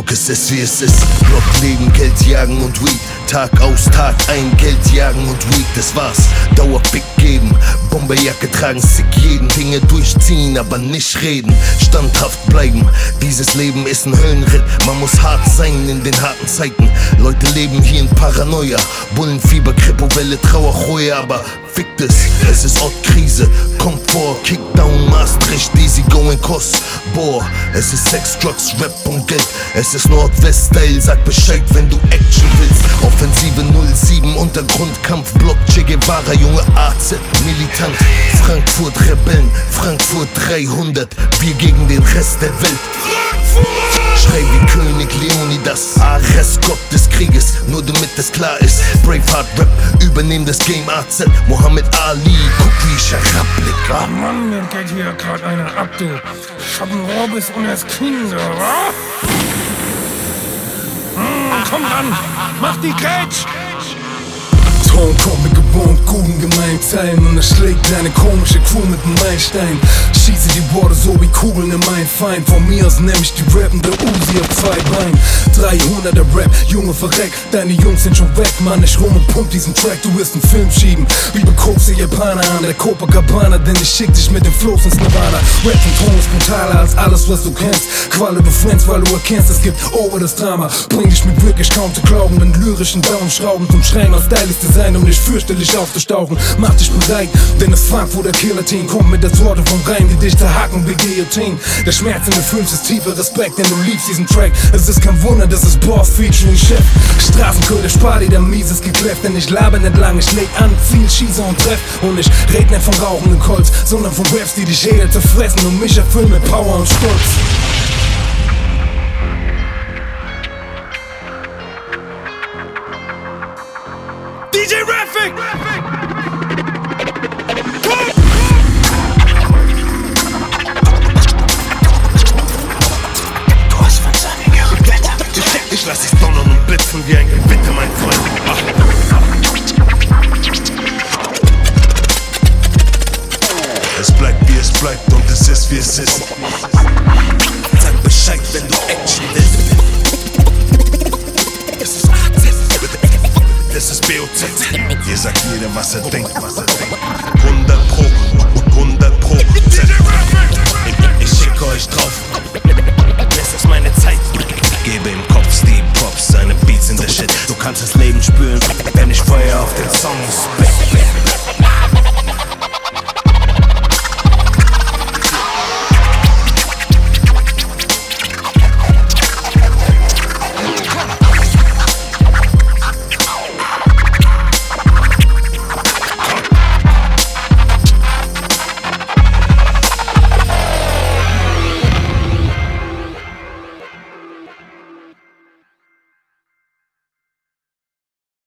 Block, es ist wie es ist. Block leben, Geld jagen und Weed. Tag aus, Tag ein, Geld jagen und Weed, das war's. Dauer Big geben, Bomberjacke tragen, sick jeden. Dinge durchziehen, aber nicht reden. Standhaft bleiben, dieses Leben ist ein Höllenritt. Man muss hart sein in den harten Zeiten. Leute leben hier in Paranoia. Bullenfieber, Krippowelle, Trauerreue, aber fickt es ist Ortkrise. Komfort, Kickdown, Maastricht, easy going Kost. Boah, es ist Sex, Drugs, Rap und Geld. Es ist Nordwest-Style, sag Bescheid, wenn du Action willst. Offensive 07, Untergrundkampf, Block, Che Guevara, junge AZ, Militant. Frankfurt, Rebellen, Frankfurt 300, wir gegen den Rest der Welt. Schrei wie König Leonidas, Ares, Gott des Krieges, nur damit es klar ist. Braveheart Rap, übernehm das Game AZ, Mohammed Ali, guck wie ich herabblick. Ach Mann, mir geht hier grad einer ab, du. Ich hab einen Robbis und das Kinder, wa? Komm ran, mach die Catch! Ton kommt mit gewohnt guten Gemeinzeilen und er schlägt deine komische Crew mit dem Meilenstein. Schieße die Worte so wie Kugeln in mein Feind. Von mir aus nehm ich die rappende Uzi auf 2 Beinen. 300er Rap, Junge verreck, deine Jungs sind schon weg, Mann. Ich rum und pump diesen Track, du wirst einen Film schieben. Wie bekokst die Japaner an der Copacabana, denn ich schick dich mit den Flows ins Nirvana. Rap und Ton ist brutaler als alles, was du kennst. Qualle du Friends, weil du erkennst, es gibt over das Drama. Bring dich mit wirklich kaum zu glauben, den lyrischen Daumenschrauben zum Schreien aus stylisch Design, um dich fürchterlich aufzustauchen. Mach dich bereit, denn das Frankfurter Killer-Team kommt mit der Sorte vom Rhein, die dich zerhacken wie Guillotine. Der Schmerz in den Films ist tiefer Respekt, denn du liebst diesen Track. Es ist kein Wunder, das ist Boss featuring Chef. Straßenköder, Spadi, der Mieses gekläfft, denn ich laber nicht lang, ich leg an, Ziel, schieße und treff. Und ich red nicht von rauchendem Kolz, sondern von Raps, die dich jeder zerfressen und mich erfüllen mit Power und Stolz. DJ Raffic! Du hast von Sonne gerettet. Ich lass dich donnern und blitzen wie ein Gewitter, mein Freund. Ach. Es bleibt wie es bleibt und es ist wie es ist. Sag Bescheid, wenn du Action willst. Es ist AZ. Das ist BOZ. Hier sagt jeder, was er denkt. 100 Pro. Ich schicke euch drauf. Es ist meine Zeit. Gebe im Kopf Steve Props, seine Beats in der Shit. Du kannst das Leben spüren, wenn ich Feuer auf den Sound